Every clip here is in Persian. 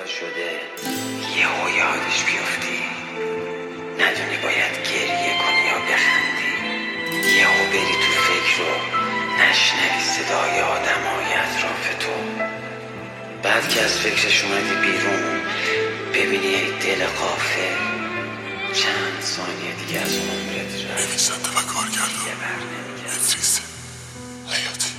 حالا شده یهو یادش بیفتی، ندونی باید گریه کنی یا بخندی، یهو بری تو فکر رو نشنوی صدای آدمای اطراف تو، بعد که از فکرش اومدی بیرون ببینی ای دل غافل چند ثانیه دیگه از عمرت رفت. نویسنده و کارگردان ادریس حیاتی.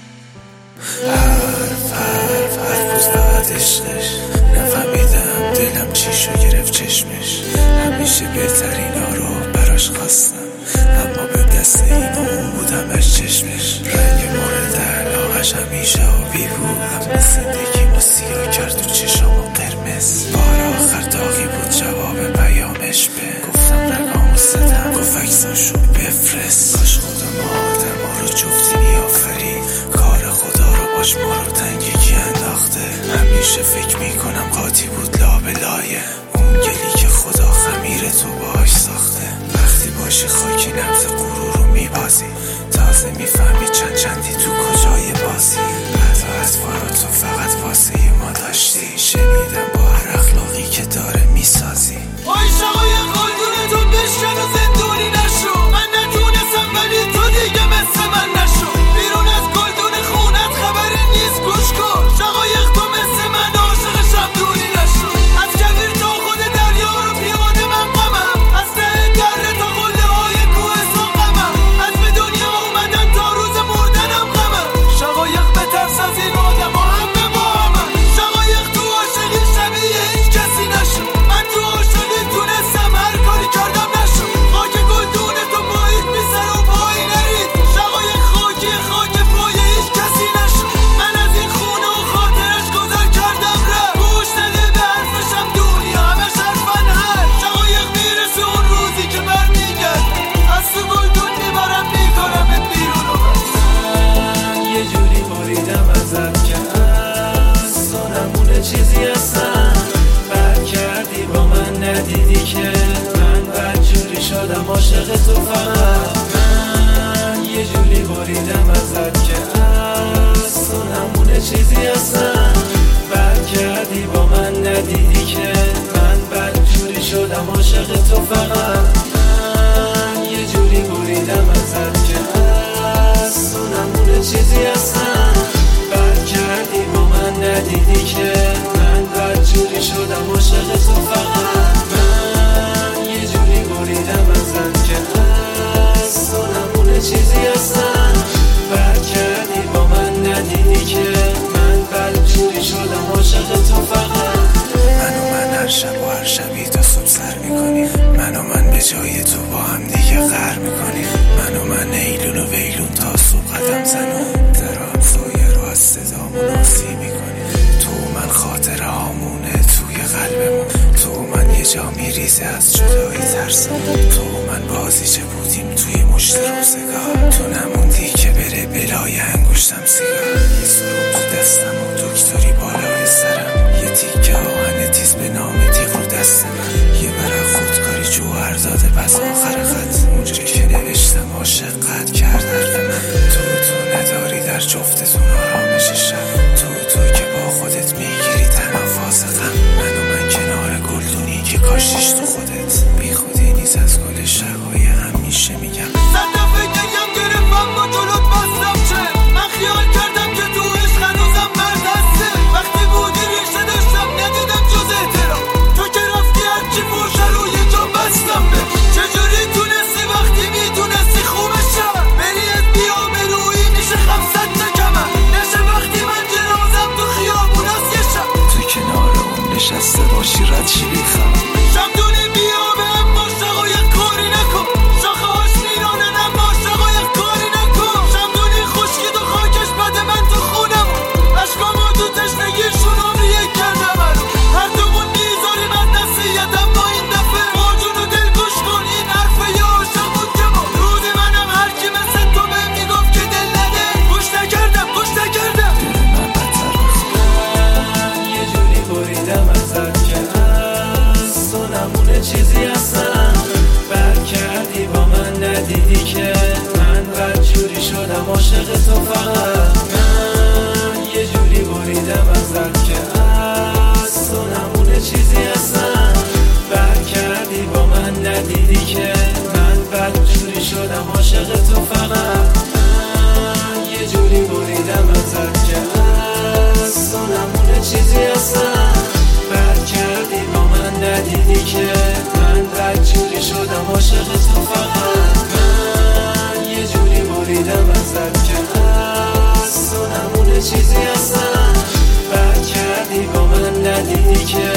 حرف روز فقط عشقش، نفهمیدم دلم چیشو گرفت چشمش، همیشه بهترینا رو براش خواستم اما به دست این اون بودمش چشمش، رنگ مورد علاقش همیشه آبی بود اما زندگیمو سیاه کرد تو چشامو قرمز، بار آخر داغی بود جواب پیامش به گفتم رگامو ستم گفت عکساشو بفرست، کاش خودم آدما رو جفتی میآفرید، کار خدا رو باش ما رو تنگگی انداخته، همیشه فکر میکنم قاطی بود لابلایه اون گلی که خدا خمیر تو باش ساخته، وقتی باشی خاکی نبض غرور رو میبازی، تازه میفهمی چندی تو کجای بازی، اطوارات تو فقط واسه ما داشتی، شنیدم با هر اخلاقی که داره میسازی. وای شقای قلدون تو بشکن و زندونی نشو، من نتونستم ولی تو دیگه مثل من نشو، بیرون از گلدون خونت خبری نیست گوش کن، شقایق تو مثل من عاشق شمدونی نشو، از کویر تا خود دریا رو پیاده من غمم، از ته دره تا قله های کوهستان غمم، از به دنیا اومدن تا روز مردنم غمم، شقایق بترس از این آدم ها همه با همم، شقایق تو عاشقی شبیه هیچ کسی نشو، من تو عاشقی تونستم هر کاری کردم نشو، خاک گلدون تو محیط بی سر و پایی نرید، شقایق خاک پای هیچ کسی نشو، من از این خونه و خاطرش گذر کردم رفت، گوش نده به حرفشم دنیا همش حرفن هر، شقایق میرسه اون روزی که برمیگرد، از تو گلدون میبرم میکنم بیرون و من یه جوری بریدم ازت که از تو نمونه چیزی هستم، برگردی با من ندیدی که من بدجوری شدم عاشق تو فقط، من یه جوری بریدم ازت که از تو نمونه چیزی هستم، برگردی با من ندیدی که من بدجوری شدم عاشق تو فقط، من یه جوری بریدم ازت که از تو نمونه چیزی هستم، برگردی با من ندیدی که من بدجوری شدم عاشق تو فقط، من یه جوری بریدم ازت که از تو نمونه چیزی هستم، برگردی با من ندیدی که من بدجوری شدم عاشق تو فقط، من هر شب و هر شبی تا صبح سر میکنیم، من به جای تو با هم دیگه غر میکنیم، من ایلون و ویلون تا صبح قدم زنون، در همسایه رو از صدامون آسی میکنیم، تو من خاطره هامونه توی قلبمون، تو من یه جا میریزه از جدایی ترسم، تو من بازیچه بودیم توی مشت روزگار، تو نموندی که بره بلای انگشتم سیگار، یه سرم تو دستم و دکتری بالای سرم، یه تیکه آهن تیز به نام تیغ رو دست من، یه برق خودکاری جوهر داده پس آخر خط، اونجا که نوشتم عاشق قد کرد حرف من، تو نداری در جفتتون آرامش شب، تو که با خودت میگیری تنفاس غم، من کنار گلدونی که کاشتیش تو خودت، بی خودی نیست از گل شقای همیشه میگم، صد دفعه گریم گرفتم با جلوت بستم چه، من خیال کردم که تو عشق هنوزم مرد هسته، وقتی بودی ریشه داشتم ندیدم جز احترام، تو که رفتی هرچی پوشه رو یه جا بستم به، چجوری تونستی وقتی میتونستی خوبشم، بری از بیا برویی میشه 500 تا کمم، نشه وقتی من جنازم تو خیابون هست یه شب، تو کنار اون نشسته باشی رد شی بیخم، شمدونی بیا به هم با شقایق کاری نکن، شاخه هاش میرانه نما شقایق کاری نکن، شمدونی خشکید و خاکش بده من تو خونم، عشقامو تو تشنگیشون عمریه کردم هر دومون میذاریم از نصیحتم با این دفعه، با جون و دل گوش کن این حرفه یا عاشق بود که ما، روزی منم هر کی مثل تو بهم میگفت که دل نده، گوش نکردم من بدتر من یه جوری بریدم ازت که از تو نمونه چیزی هستم، برگردی با من ندیدی که من بدجوری شدم عاشق تو فقط، من یه جوری بریدم ازت که از تو ندیدی که